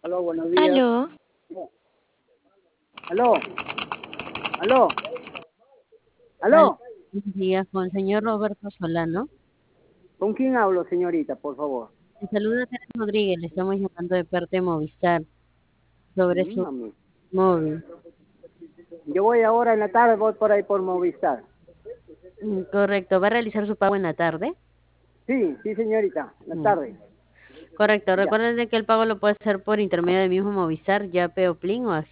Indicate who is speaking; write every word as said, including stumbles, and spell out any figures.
Speaker 1: Aló, buenos días.
Speaker 2: Aló,
Speaker 1: Aló, aló,
Speaker 3: Aló,
Speaker 1: aló.
Speaker 3: buenos días, con el señor Roberto Solano.
Speaker 1: ¿Con quién hablo, señorita, por favor?
Speaker 3: Le saluda Teresa Rodríguez, le estamos llamando de parte de Movistar sobre
Speaker 1: Mm,
Speaker 3: su
Speaker 1: mami.
Speaker 3: móvil.
Speaker 1: Yo voy ahora en la tarde, voy por ahí por Movistar.
Speaker 3: Mm, Correcto, ¿va a realizar su pago en la tarde?
Speaker 1: Sí, sí, señorita, en la
Speaker 3: Mm,
Speaker 1: tarde.
Speaker 3: Correcto,
Speaker 1: Ya.
Speaker 3: recuerden de que el pago lo puede hacer por intermedio del mismo Movistar, Yape o Plin o